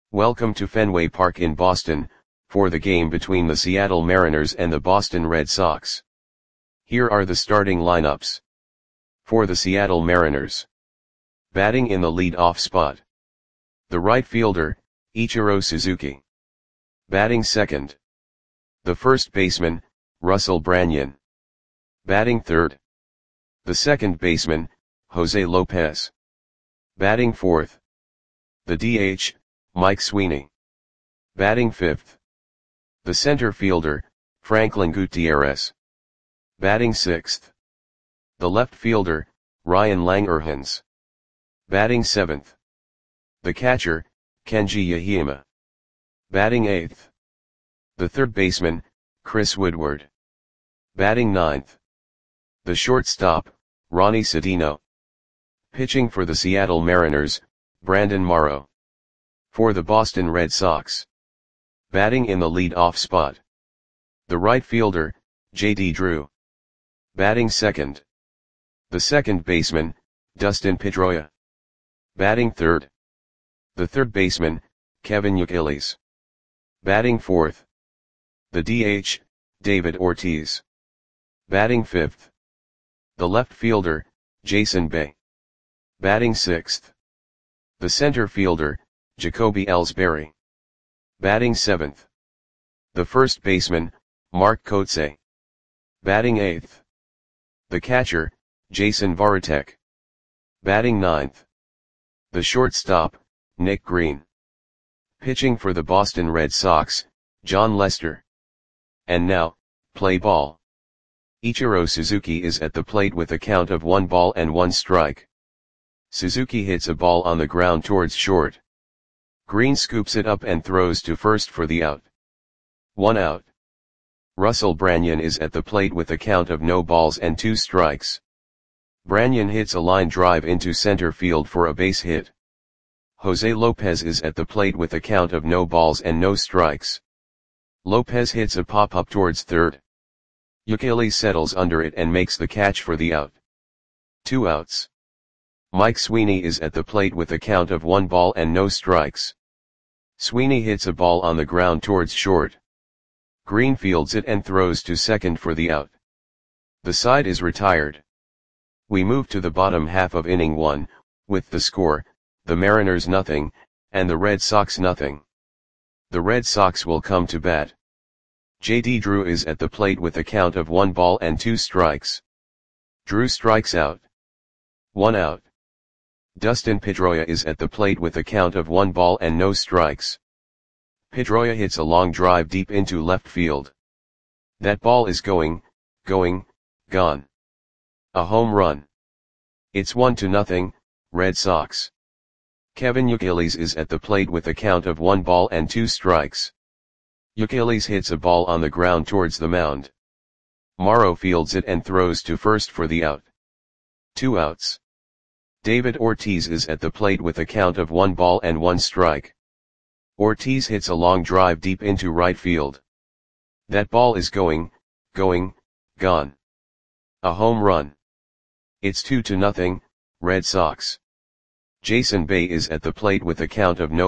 Welcome to Fenway Park in Boston, for the game between the Seattle Mariners and the Boston Red Sox. Here are the starting lineups. For the Seattle Mariners. Batting in the lead-off spot. The right fielder, Ichiro Suzuki. Batting second. The first baseman, Russell Branyan. Batting third. The second baseman, Jose Lopez. Batting fourth. The DH, Mike Sweeney. Batting fifth. The center fielder, Franklin Gutierrez. Batting sixth. The left fielder, Ryan Langerhans. Batting seventh. The catcher, Kenji Yahima. Batting eighth. The third baseman, Chris Woodward. Batting ninth. The shortstop, Ronnie Sedino. Pitching for the Seattle Mariners, Brandon Morrow. For the Boston Red Sox. Batting in the lead-off spot. The right fielder, J.D. Drew. Batting second. The second baseman, Dustin Pedroia. Batting third. The third baseman, Kevin Youkilis. Batting fourth. The DH, David Ortiz. Batting fifth. The left fielder, Jason Bay. Batting sixth. The center fielder, Jacoby Ellsbury. Batting seventh. The first baseman, Mark Kotsay. Batting eighth. The catcher, Jason Varitek. Batting ninth. The shortstop, Nick Green. Pitching for the Boston Red Sox, John Lester. And now, play ball. Ichiro Suzuki is at the plate with a count of 1-1 Suzuki hits a ball on the ground towards short. Green scoops it up and throws to first for the out. 1 out. Russell Branyan is at the plate with a count of 0-2. Branyan hits a line drive into center field for a base hit. Jose Lopez is at the plate with a count of 0-0. Lopez hits a pop-up towards third. Youkilis settles under it and makes the catch for the out. 2 outs. Mike Sweeney is at the plate with a count of 1-0. Sweeney hits a ball on the ground towards short. Green fields it and throws to second for the out. The side is retired. We move to the bottom half of inning 1, with the score, the Mariners 0, and the Red Sox 0. The Red Sox will come to bat. J.D. Drew is at the plate with a count of 1-2. Drew strikes out. 1 out. Dustin Pedroia is at the plate with a count of 1-0. Pedroia hits a long drive deep into left field. That ball is going, gone. A home run. It's 1-0, Red Sox. Kevin Youkilis is at the plate with a count of 1-2. Youkilis hits a ball on the ground towards the mound. Morrow fields it and throws to first for the out. 2 outs. David Ortiz is at the plate with a count of 1-1. Ortiz hits a long drive deep into right field. That ball is going, gone. A home run. It's 2-0, Red Sox. Jason Bay is at the plate with a count of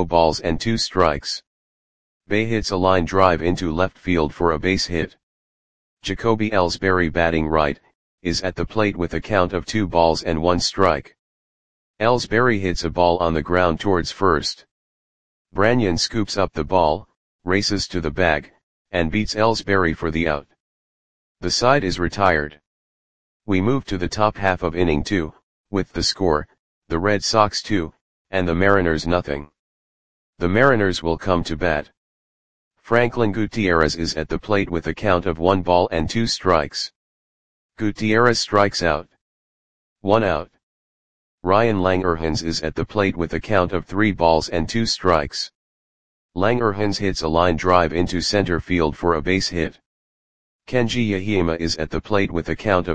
0-2. Bay hits a line drive into left field for a base hit. Jacoby Ellsbury, batting right, is at the plate with a count of 2-1. Ellsbury hits a ball on the ground towards first. Branyan scoops up the ball, races to the bag, and beats Ellsbury for the out. The side is retired. We move to the top half of inning 2, with the score, the Red Sox 2, and the Mariners 0. The Mariners will come to bat. Franklin Gutierrez is at the plate with a count of 1-2. Gutierrez strikes out. 1 out. Ryan Langerhans is at the plate with a count of 3-2. Langerhans hits a line drive into center field for a base hit. Kenji Yahima is at the plate with a count of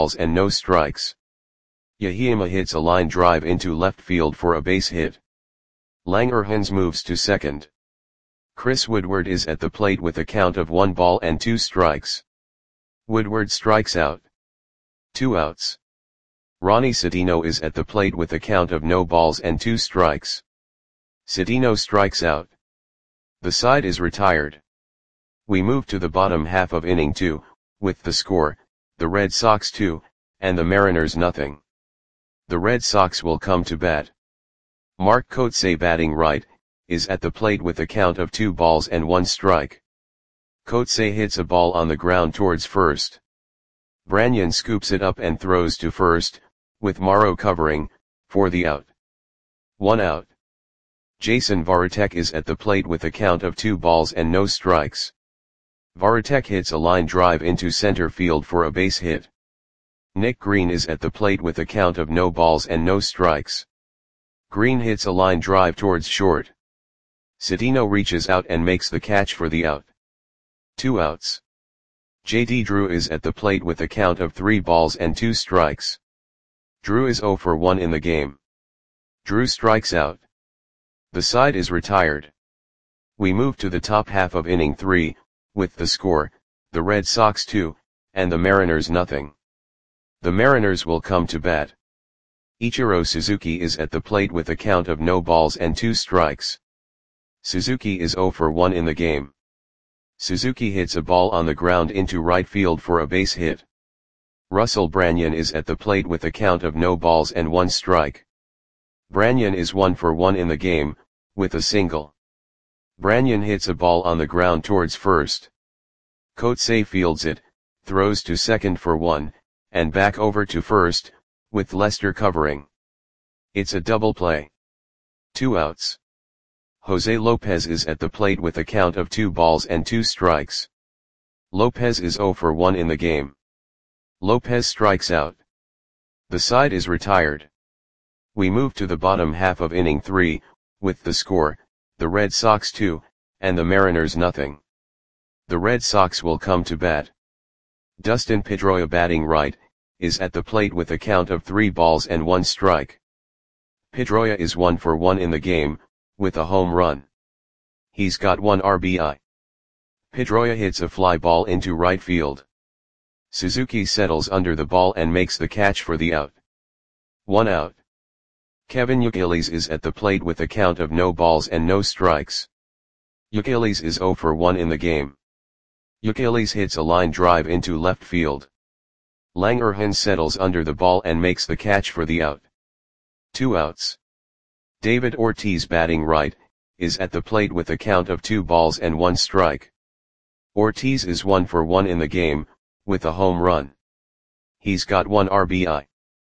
0-0. Yahima hits a line drive into left field for a base hit. Langerhans moves to second. Chris Woodward is at the plate with a count of 1-2. Woodward strikes out. 2 outs. Ronnie Sedino is at the plate with a count of 0-2. Cedeno strikes out. The side is retired. We move to the bottom half of inning 2, with the score, the Red Sox 2, and the Mariners nothing. The Red Sox will come to bat. Mark Kotsay batting right, is at the plate with a count of 2 balls and 1 strike. Kotsay hits a ball on the ground towards first. Branyan scoops it up and throws to first, with Morrow covering, for the out. 1 out. Jason Varitek is at the plate with a count of 2 balls and no strikes. Varitek hits a line drive into center field for a base hit. Nick Green is at the plate with a count of no balls and no strikes. Green hits a line drive towards short. Cedeno reaches out and makes the catch for the out. 2 outs. J.D. Drew is at the plate with a count of 3 balls and 2 strikes. Drew is 0 for 1 in the game. Drew strikes out. The side is retired. We move to the top half of inning 3, with the score, the Red Sox 2, and the Mariners nothing. The Mariners will come to bat. Ichiro Suzuki is at the plate with a count of no balls and 2 strikes. Suzuki is 0 for 1 in the game. Suzuki hits a ball on the ground into right field for a base hit. Russell Branyan is at the plate with a count of no balls and 1 strike. Branyan is 1 for 1 in the game, with a single. Branyan hits a ball on the ground towards first. Kotsay fields it, throws to second for 1, and back over to first, with Lester covering. It's a double play. 2 outs. Jose Lopez is at the plate with a count of 2 balls and 2 strikes. Lopez is 0 for 1 in the game. Lopez strikes out. The side is retired. We move to the bottom half of inning 3, with the score, the Red Sox 2, and the Mariners nothing. The Red Sox will come to bat. Dustin Pedroia batting right, is at the plate with a count of 3 balls and 1 strike. Pedroia is 1 for 1 in the game, with a home run. He's got 1 RBI. Pedroia hits a fly ball into right field. Suzuki settles under the ball and makes the catch for the out. 1 out. Kevin Youkilis is at the plate with a count of no balls and no strikes. Youkilis is 0 for 1 in the game. Youkilis hits a line drive into left field. Langerhans settles under the ball and makes the catch for the out. 2 outs. David Ortiz batting right, is at the plate with a count of 2 balls and 1 strike. Ortiz is 1 for 1 in the game, with a home run. He's got 1 RBI.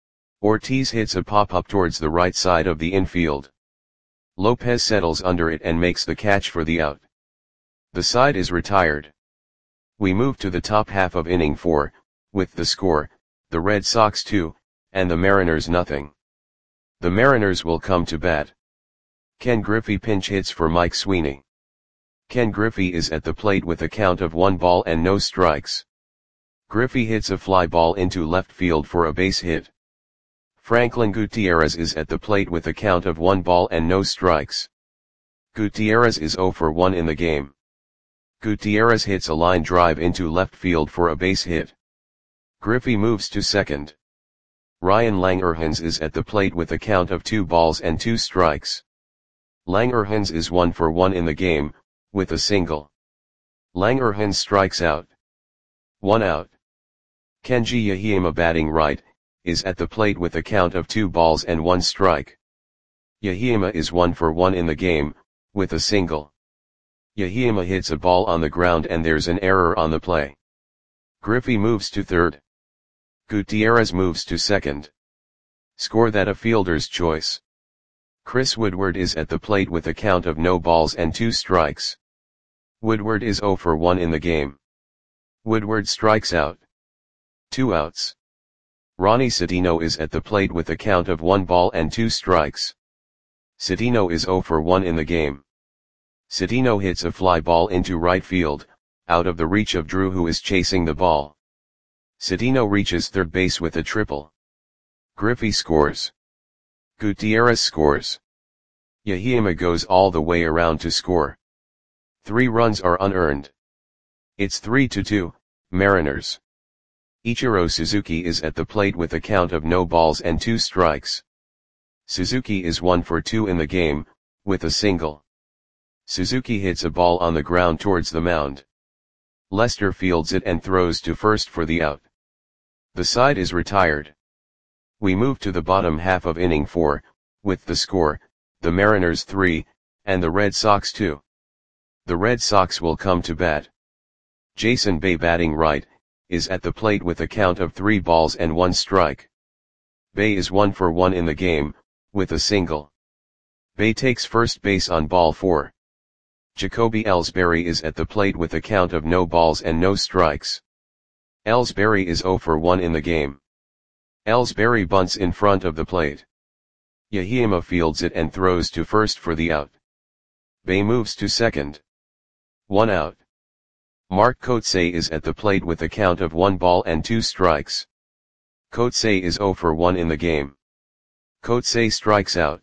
Ortiz hits a pop-up towards the right side of the infield. Lopez settles under it and makes the catch for the out. The side is retired. We move to the top half of inning 4, with the score, the Red Sox 2, and the Mariners nothing. The Mariners will come to bat. Ken Griffey pinch hits for Mike Sweeney. Ken Griffey is at the plate with a count of 1 ball and no strikes. Griffey hits a fly ball into left field for a base hit. Franklin Gutierrez is at the plate with a count of 1 ball and no strikes. Gutierrez is 0 for 1 in the game. Gutierrez hits a line drive into left field for a base hit. Griffey moves to second. Ryan Langerhans is at the plate with a count of 2 balls and 2 strikes. Langerhans is 1 for 1 in the game, with a single. Langerhans strikes out. 1 out. Kenji Yahima batting right, is at the plate with a count of 2 balls and 1 strike. Yahima is 1 for 1 in the game, with a single. Yahima hits a ball on the ground and there's an error on the play. Griffey moves to third. Gutierrez moves to second. Score that a fielder's choice. Chris Woodward is at the plate with a count of no balls and 2 strikes. Woodward is 0 for 1 in the game. Woodward strikes out. 2 outs. Ronnie Cedeno is at the plate with a count of 1 ball and 2 strikes. Cedeno is 0 for 1 in the game. Cedeno hits a fly ball into right field, out of the reach of Drew who is chasing the ball. Cedeno reaches third base with a triple. Griffey scores. Gutierrez scores. Yahima goes all the way around to score. 3 runs are unearned. It's 3-2, Mariners. Ichiro Suzuki is at the plate with a count of no balls and 2 strikes. Suzuki is 1 for 2 in the game, with a single. Suzuki hits a ball on the ground towards the mound. Lester fields it and throws to first for the out. The side is retired. We move to the bottom half of inning 4, with the score, the Mariners 3, and the Red Sox 2. The Red Sox will come to bat. Jason Bay, batting right, is at the plate with a count of 3 balls and 1 strike. Bay is 1 for 1 in the game, with a single. Bay takes first base on ball 4. Jacoby Ellsbury is at the plate with a count of no balls and no strikes. Ellsbury is 0 for 1 in the game. Ellsbury bunts in front of the plate. Yahima fields it and throws to first for the out. Bay moves to second. 1 out. Mark Kotsay is at the plate with a count of 1 ball and 2 strikes. Kotsay is 0 for 1 in the game. Kotsay strikes out.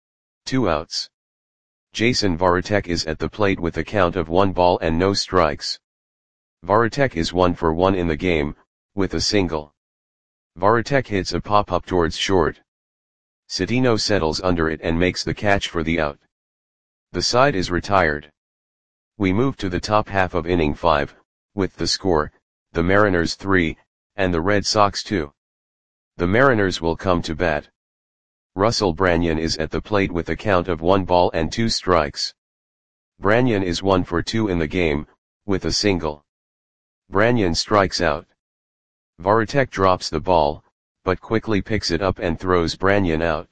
2 outs. Jason Varitek is at the plate with a count of 1 ball and no strikes. Varitek is 1 for 1 in the game, with a single. Varitek hits a pop-up towards short. Cedeno settles under it and makes the catch for the out. The side is retired. We move to the top half of inning 5, with the score, the Mariners 3, and the Red Sox 2. The Mariners will come to bat. Russell Branyan is at the plate with a count of 1 ball and 2 strikes. Branyan is 1 for 2 in the game, with a single. Branyan strikes out. Varitek drops the ball, but quickly picks it up and throws Branyan out.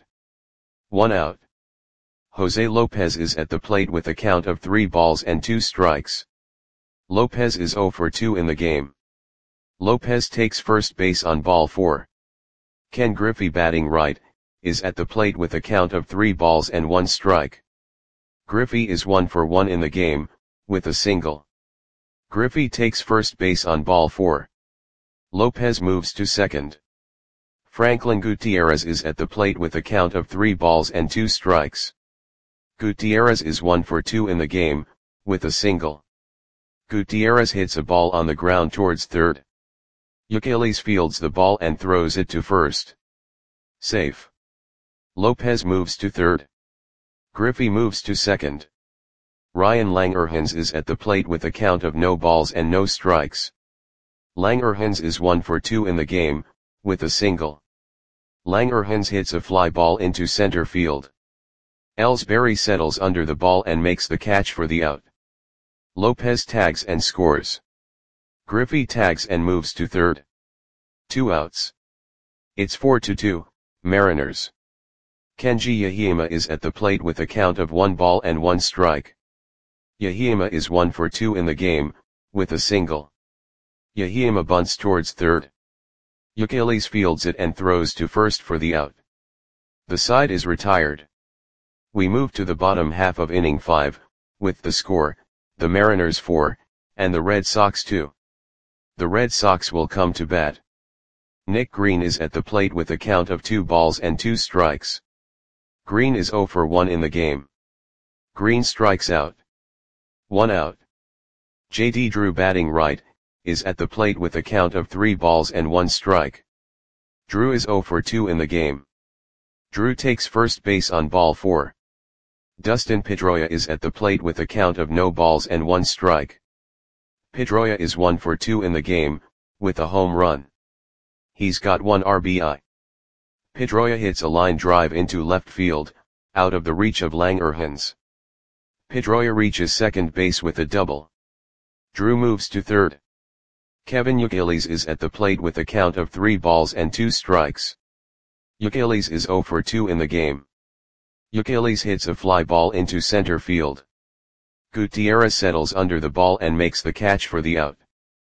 1 out. Jose Lopez is at the plate with a count of 3 balls and 2 strikes. Lopez is 0 for 2 in the game. Lopez takes first base on ball 4. Ken Griffey, batting right, is at the plate with a count of 3 balls and 1 strike. Griffey is 1 for 1 in the game, with a single. Griffey takes first base on ball 4. Lopez moves to second. Franklin Gutierrez is at the plate with a count of 3 balls and 2 strikes. Gutierrez is 1 for 2 in the game, with a single. Gutierrez hits a ball on the ground towards third. Youkilis fields the ball and throws it to first. Safe. Lopez moves to third. Griffey moves to second. Ryan Langerhans is at the plate with a count of no balls and no strikes. Langerhans is 1 for 2 in the game, with a single. Langerhans hits a fly ball into center field. Ellsbury settles under the ball and makes the catch for the out. Lopez tags and scores. Griffey tags and moves to third. 2 outs. It's 4-2, Mariners. Kenji Yahima is at the plate with a count of 1 ball and 1 strike. Yahima is 1 for 2 in the game, with a single. Yahima bunts towards third. Youkilis fields it and throws to first for the out. The side is retired. We move to the bottom half of inning 5, with the score, the Mariners 4, and the Red Sox 2. The Red Sox will come to bat. Nick Green is at the plate with a count of 2 balls and 2 strikes. Green is 0 for 1 in the game. Green strikes out. 1 out. J.D. Drew, batting right, is at the plate with a count of 3 balls and 1 strike. Drew is 0 for 2 in the game. Drew takes first base on ball 4. Dustin Pedroia is at the plate with a count of no balls and 1 strike. Pedroia is 1 for 2 in the game, with a home run. He's got 1 RBI. Pedroia hits a line drive into left field, out of the reach of Langerhans. Pedroia reaches second base with a double. Drew moves to third. Kevin Youkilis is at the plate with a count of 3 balls and 2 strikes. Youkilis is 0 for 2 in the game. Youkilis hits a fly ball into center field. Gutierrez settles under the ball and makes the catch for the out.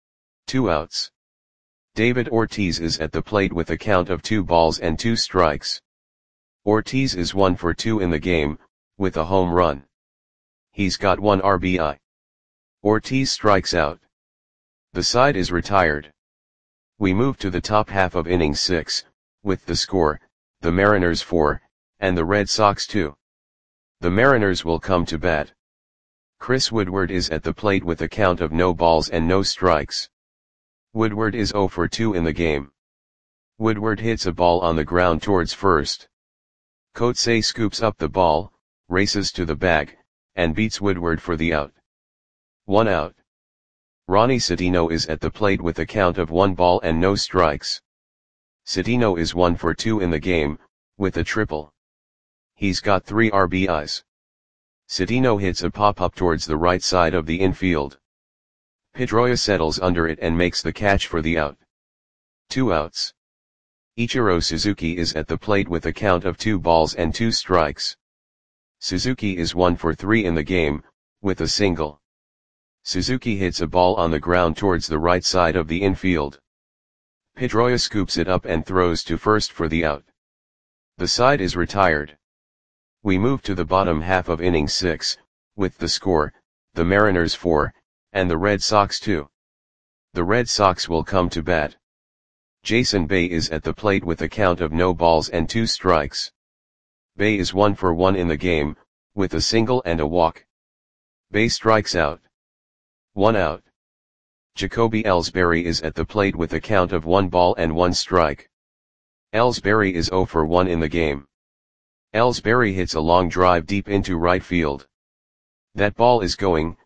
2 outs. David Ortiz is at the plate with a count of 2 balls and 2 strikes. Ortiz is 1 for 2 in the game, with a home run. He's got 1 RBI. Ortiz strikes out. The side is retired. We move to the top half of inning 6, with the score, the Mariners 4, and the Red Sox 2. The Mariners will come to bat. Chris Woodward is at the plate with a count of no balls and no strikes. Woodward is 0 for 2 in the game. Woodward hits a ball on the ground towards first. Kotsay scoops up the ball, races to the bag, and beats Woodward for the out. 1 out. Ronnie Citino is at the plate with a count of 1 ball and no strikes. Citino is 1 for 2 in the game, with a triple. He's got 3 RBIs. Citino hits a pop-up towards the right side of the infield. Pedroia settles under it and makes the catch for the out. 2 outs. Ichiro Suzuki is at the plate with a count of 2 balls and 2 strikes. Suzuki is 1 for 3 in the game, with a single. Suzuki hits a ball on the ground towards the right side of the infield. Pedroia scoops it up and throws to first for the out. The side is retired. We move to the bottom half of inning 6, with the score, the Mariners 4, and the Red Sox 2. The Red Sox will come to bat. Jason Bay is at the plate with a count of no balls and 2 strikes. Bay is 1 for 1 in the game, with a single and a walk. Bay strikes out. 1 out. Jacoby Ellsbury is at the plate with a count of 1 ball and 1 strike. Ellsbury is 0 for 1 in the game. Ellsbury hits a long drive deep into right field. That ball is gone.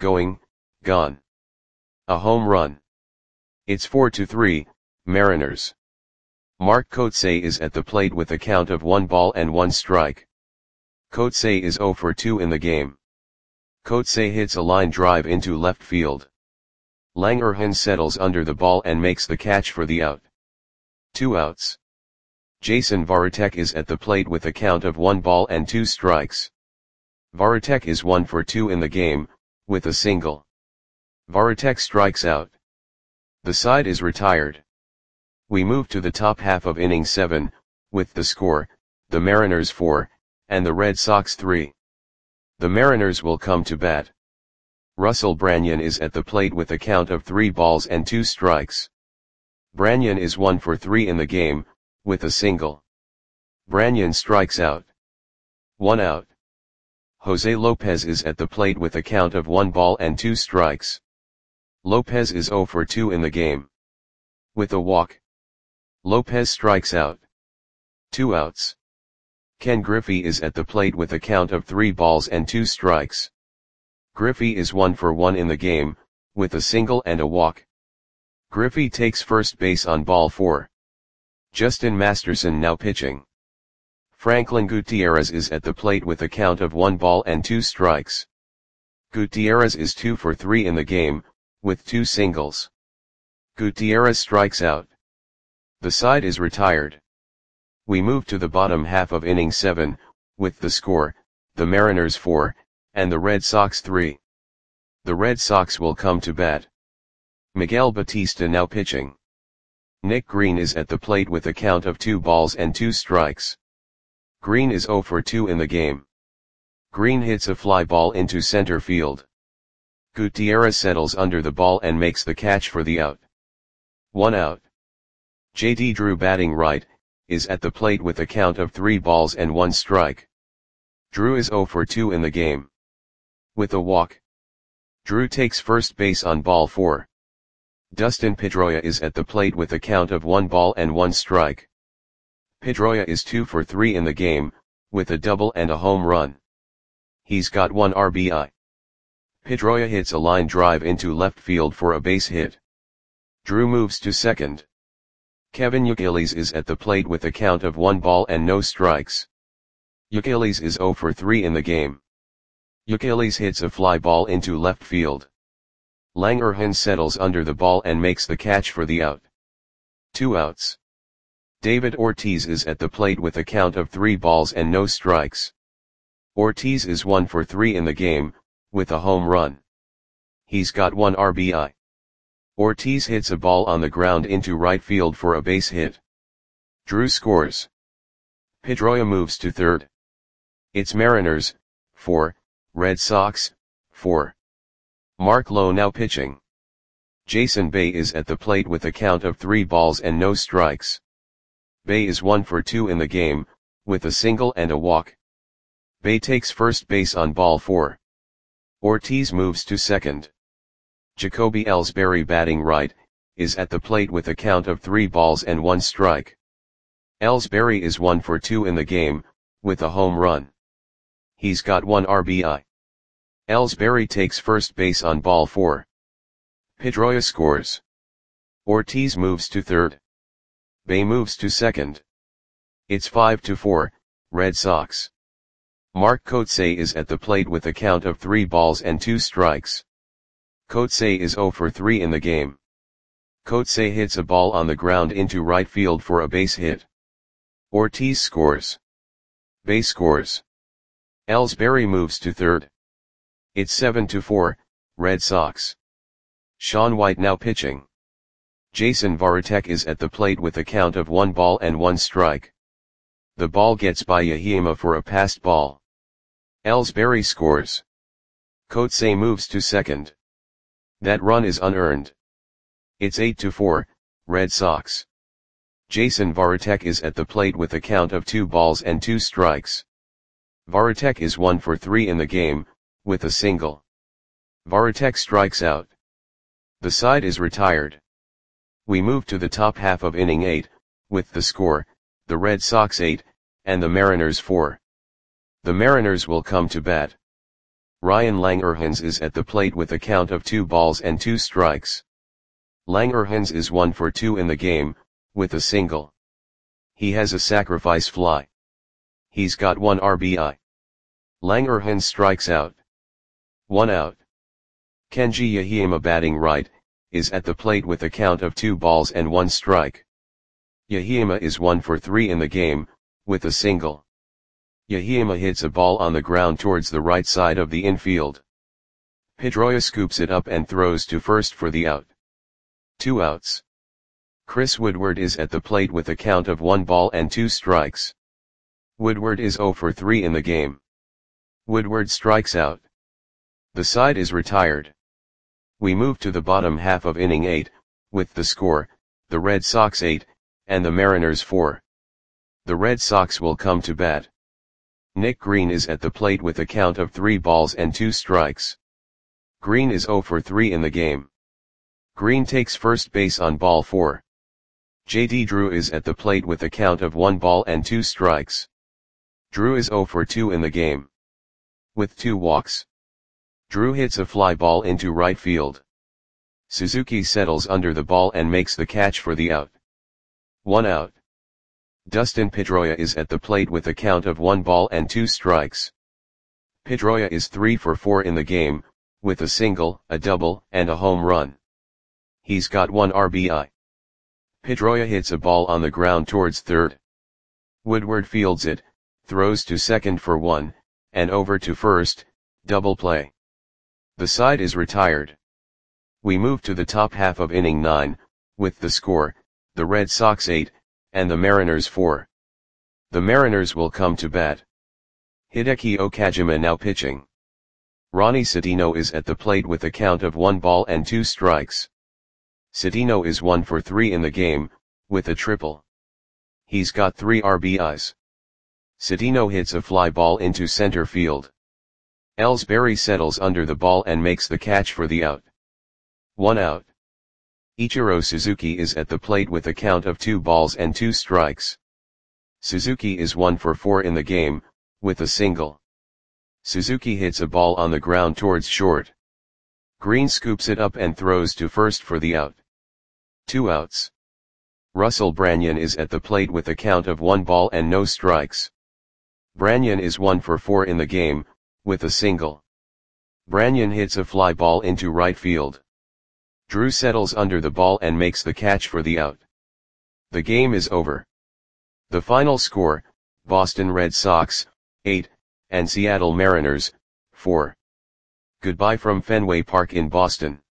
A home run. It's 4-3, Mariners. Mark Kotsay is at the plate with a count of 1 ball and 1 strike. Kotsay is 0 for 2 in the game. Kotsay hits a line drive into left field. Langerhans settles under the ball and makes the catch for the out. 2 outs. Jason Varitek is at the plate with a count of 1 ball and 2 strikes. Varitek is 1 for 2 in the game, with a single. Varitek strikes out. The side is retired. We move to the top half of inning 7, with the score, the Mariners 4, and the Red Sox 3. The Mariners will come to bat. Russell Branyan is at the plate with a count of 3 balls and 2 strikes. Branyan is 1 for 3 in the game, with a single. Branyan strikes out. 1 out. Jose Lopez is at the plate with a count of 1 ball and 2 strikes. Lopez is 0 for 2 in the game. With a walk. Lopez strikes out. 2 outs. Ken Griffey is at the plate with a count of 3 balls and 2 strikes. Griffey is 1 for 1 in the game, with a single and a walk. Griffey takes first base on ball 4. Justin Masterson now pitching. Franklin Gutierrez is at the plate with a count of 1 ball and 2 strikes. Gutierrez is 2 for 3 in the game, with 2 singles. Gutierrez strikes out. The side is retired. We move to the bottom half of inning 7, with the score, the Mariners 4, and the Red Sox 3. The Red Sox will come to bat. Miguel Batista now pitching. Nick Green is at the plate with a count of 2 balls and 2 strikes. Green is 0 for 2 in the game. Green hits a fly ball into center field. Gutierrez settles under the ball and makes the catch for the out. 1 out. J.D. Drew batting right, is at the plate with a count of 3 balls and 1 strike. Drew is 0 for 2 in the game. With a walk. Drew takes first base on ball 4. Dustin Pedroia is at the plate with a count of 1 ball and 1 strike. Pedroia is 2 for 3 in the game, with a double and a home run. He's got 1 RBI. Pedroia hits a line drive into left field for a base hit. Drew moves to second. Kevin Youkilis is at the plate with a count of 1 ball and no strikes. Youkilis is 0 for 3 in the game. Youkilis hits a fly ball into left field. Langerhans settles under the ball and makes the catch for the out. 2 outs. David Ortiz is at the plate with a count of 3 balls and no strikes. Ortiz is 1 for 3 in the game, with a home run. He's got 1 RBI. Ortiz hits a ball on the ground into right field for a base hit. Drew scores. Pedroia moves to third. It's Mariners, 4, Red Sox, 4. Mark Lowe now pitching. Jason Bay is at the plate with a count of 3 balls and no strikes. Bay is 1 for 2 in the game, with a single and a walk. Bay takes first base on ball 4. Ortiz moves to second. Jacoby Ellsbury batting right, is at the plate with a count of 3 balls and 1 strike. Ellsbury is 1 for 2 in the game, with a home run. He's got 1 RBI. Ellsbury takes first base on ball 4. Pedroia scores. Ortiz moves to third. Bay moves to second. It's 5-4, Red Sox. Mark Kotsay is at the plate with a count of 3 balls and 2 strikes. Kotsay is 0 for 3 in the game. Kotsay hits a ball on the ground into right field for a base hit. Ortiz scores. Bay scores. Ellsbury moves to third. It's 7-4, Red Sox. Sean White now pitching. Jason Varitek is at the plate with a count of 1 ball and 1 strike. The ball gets by Yahima for a passed ball. Ellsbury scores. Kotsay moves to second. That run is unearned. It's 8-4, Red Sox. Jason Varitek is at the plate with a count of 2 balls and 2 strikes. Varitek is 1 for 3 in the game, with a single. Varitek strikes out. The side is retired. We move to the top half of inning 8, with the score, the Red Sox 8, and the Mariners 4. The Mariners will come to bat. Ryan Langerhans is at the plate with a count of 2 balls and 2 strikes. Langerhans is 1 for 2 in the game, with a single. He has a sacrifice fly. He's got 1 RBI. Langerhans strikes out. 1 out. Kenji Yahima batting right, is at the plate with a count of 2 balls and 1 strike. Yahima is 1 for 3 in the game, with a single. Yahima hits a ball on the ground towards the right side of the infield. Pedroia scoops it up and throws to first for the out. 2 outs. Chris Woodward is at the plate with a count of 1 ball and 2 strikes. Woodward is 0 for 3 in the game. Woodward strikes out. The side is retired. We move to the bottom half of inning 8, with the score, the Red Sox 8, and the Mariners 4. The Red Sox will come to bat. Nick Green is at the plate with a count of 3 balls and 2 strikes. Green is 0 for 3 in the game. Green takes first base on ball 4. J.D. Drew is at the plate with a count of 1 ball and 2 strikes. Drew is 0 for 2 in the game. With 2 walks. Drew hits a fly ball into right field. Suzuki settles under the ball and makes the catch for the out. 1 out. Dustin Pedroia is at the plate with a count of 1 ball and 2 strikes. Pedroia is 3 for 4 in the game, with a single, a double, and a home run. He's got 1 RBI. Pedroia hits a ball on the ground towards third. Woodward fields it, throws to second for 1, and over to first, double play. The side is retired. We move to the top half of inning 9, with the score, the Red Sox 8, and the Mariners 4. The Mariners will come to bat. Hideki Okajima now pitching. Ronnie Cedeno is at the plate with a count of 1 ball and 2 strikes. Cedeno is 1 for 3 in the game, with a triple. He's got 3 RBIs. Cedeno hits a fly ball into center field. Ellsbury settles under the ball and makes the catch for the out. 1 out. Ichiro Suzuki is at the plate with a count of 2 balls and 2 strikes. Suzuki is 1 for 4 in the game, with a single. Suzuki hits a ball on the ground towards short. Green scoops it up and throws to first for the out. 2 outs. Russell Branyan is at the plate with a count of 1 ball and no strikes. Branyan is 1 for 4 in the game, with a single. Branyan hits a fly ball into right field. Drew settles under the ball and makes the catch for the out. The game is over. The final score, Boston Red Sox, 8, and Seattle Mariners, 4. Goodbye from Fenway Park in Boston.